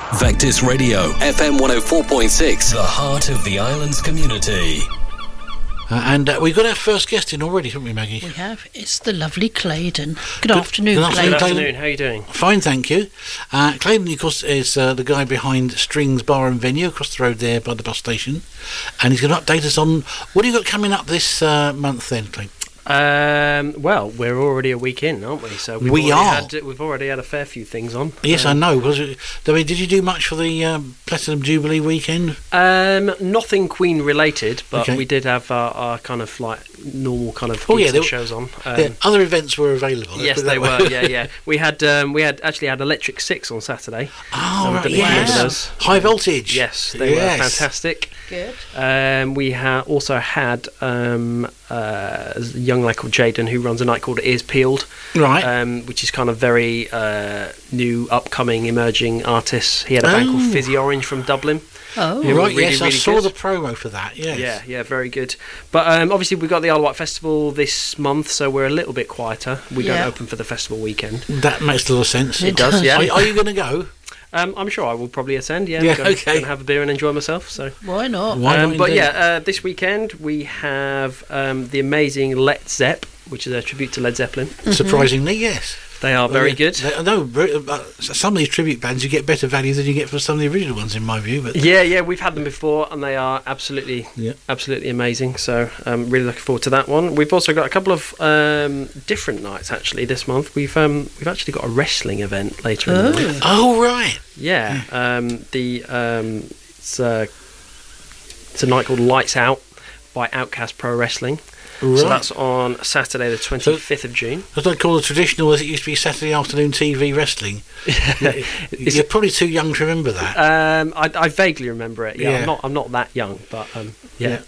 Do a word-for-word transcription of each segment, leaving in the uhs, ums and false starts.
Vectis Radio, F M one oh four point six, the heart of the islands community. Uh, and uh, we've got our first guest in already, haven't we, Maggie? We have. It's the lovely Claydon. Good, Good- afternoon, good afternoon, Claydon. Good afternoon, how are you doing? Fine, thank you. Uh, Claydon, of course, is uh, the guy behind Strings Bar and Venue across the road there by the bus station. And he's going to update us on what have you got coming up this uh, month then, Claydon? Um, well, we're already a week in, aren't we? So we've We already are. Had, we've already had a fair few things on. Yes, um, I know. Was it, I mean, did you do much for the um, Platinum Jubilee weekend? Um, nothing Queen related, but Okay. we did have our, our kind of like normal kind of Oh, yeah, gigs there and were- shows on. Um, Yeah, other events were available. let's Yes, put it they that were. way. Yeah, yeah. We had um, we had actually had Electric Six on Saturday. Oh, Um, right, don't know if you remember yes. those. High voltage. Yes, they Yes. were fantastic. Good. Um, we ha- also had um, uh, a young lad called Jaden who runs a night called Ears Peeled, Right. um, which is kind of very uh, new, upcoming, emerging artists. He had a band Oh. called Fizzy Orange from Dublin. Oh, Who were right, really, yes, I really saw good. the promo for that, yes. Yeah, yeah, very good. But um, obviously we've got the Isle of Wight Festival this month, so we're a little bit quieter. We Yeah. don't open for the festival weekend. That makes a lot of sense. It does, yeah. Are, are you going to go? Um, I'm sure I will probably attend. Yeah, Yeah, go, okay. go and have a beer and enjoy myself. So. why not? Why Um, not but indeed? yeah, uh, this weekend we have um, the amazing Led Zepp, which is a tribute to Led Zeppelin. Surprisingly, yes. They are very Well, good. they- No, very- uh, some of these tribute bands you get better value than you get for some of the original ones, in my view. But Yeah, yeah, we've had them before, and they are absolutely, Yeah. absolutely amazing. So, um, really looking forward to that one. We've also got a couple of um, different nights actually this month. We've um, we've actually got a wrestling event later in the month. oh right, Yeah, um, the um, it's a it's a night called Lights Out by Outcast Pro Wrestling. right. So that's on Saturday, the twenty-fifth of June. As I call the traditional, as it used to be, Saturday afternoon T V wrestling. Yeah, you're probably too young to remember that. Um, I, I vaguely remember it. Yeah, Yeah. I'm not. I'm not that young, but um, yeah.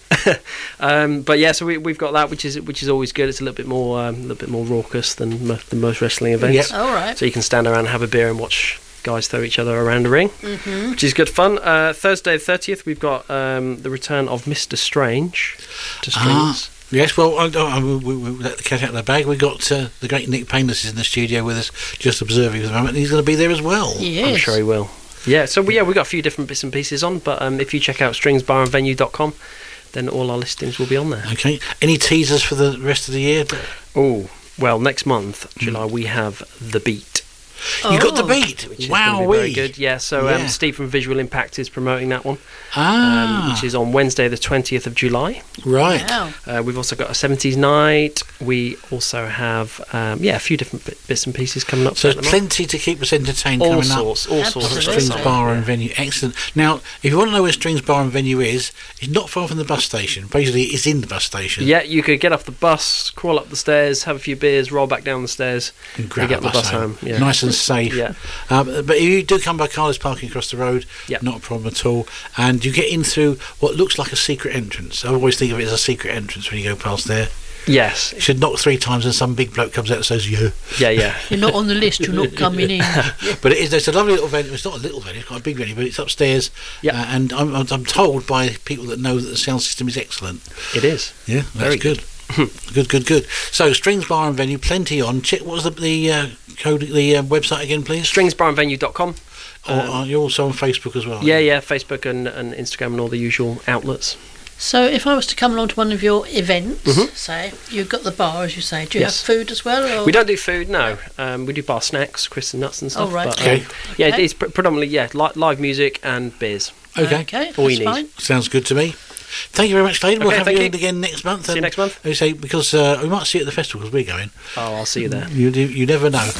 um, but yeah, so we, we've got that, which is which is always good. It's a little bit more, um, a little bit more raucous than mo- than most wrestling events. Yep. All right. So you can stand around and have a beer and watch guys throw each other around a ring, Mm-hmm. which is good fun. Uh, Thursday the thirtieth, we've got um, the return of Mister Strange to Ah. Strings. Yes, well, I, I, we, we, we let the cat out of the bag. We got uh, the great Nick Painless is in the studio with us, just observing at the moment, and he's going to be there as well. Yes. I'm sure he will. Yeah, so we, yeah, we've got a few different bits and pieces on, but um, if you check out strings bar and venue dot com, then all our listings will be on there. Okay. Any teasers for the rest of the year? Oh, well, next month, July, we have The Beat, You got the Oh. beat. which is Wow, going to be very good. Yeah, so Yeah. Um, Steve from Visual Impact is promoting that one, Ah, um, which is on Wednesday, the twentieth of July. right. Wow. Uh, we've also got a seventies night. We also have, um, yeah, a few different bit, bits and pieces coming up. So throughout there's the month. plenty to keep us entertained all coming sorts, all up. sorts of Absolutely. Strings stuff. Bar Yeah. and Venue, excellent. Now, if you want to know where Strings Bar and Venue is, it's not far from the bus station. Basically, it's in the bus station. Yeah, you could get off the bus, crawl up the stairs, have a few beers, roll back down the stairs, And grab get a the bus bus home. home. Yeah. Nice and safe. Yeah. Um, but if you do come by Carlos Parking across the road, Yeah. not a problem at all. And you get in through what looks like a secret entrance. I always think of it as a secret entrance when you go past there. Yes. You should knock three times and some big bloke comes out and says, yeah. Yeah, yeah. You're not on the list. You're not coming in. But it is, it's a lovely little venue. It's not a little venue, it's quite a big venue, but it's upstairs. Yep. Uh, and I'm, I'm I'm told by people that know that the sound system is excellent. It is. Yeah, that's Very good. good, good, good. So, Strings Bar and Venue, plenty on. Check, what was the, the uh, code, the uh, website again, please? strings bar and venue dot com. Or are you also on Facebook as well? Yeah, yeah, Facebook and, and Instagram and all the usual outlets. So, if I was to come along to one of your events, Mhm. say you've got the bar, as you say, do you Yes. have food as well? Or? We don't do food, no. Um, we do bar snacks, crisps and nuts and stuff. Oh, right. But, Okay. um, yeah, Okay. it's pr- predominantly, yeah, li- live music and beers. Okay. Okay, All that's you need. fine. Sounds good to me. Thank you very much, Claydon. We'll Okay, have thank you you. in again next month. See you and next month. as you say, because uh, we might see you at the festival because we're going. Oh, I'll see you there. You, you, you never know.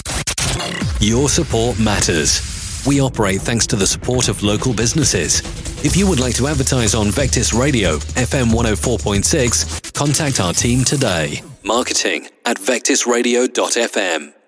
Your support matters. We operate thanks to the support of local businesses. If you would like to advertise on Vectis Radio, F M one oh four point six, contact our team today. Marketing at vectis radio dot f m.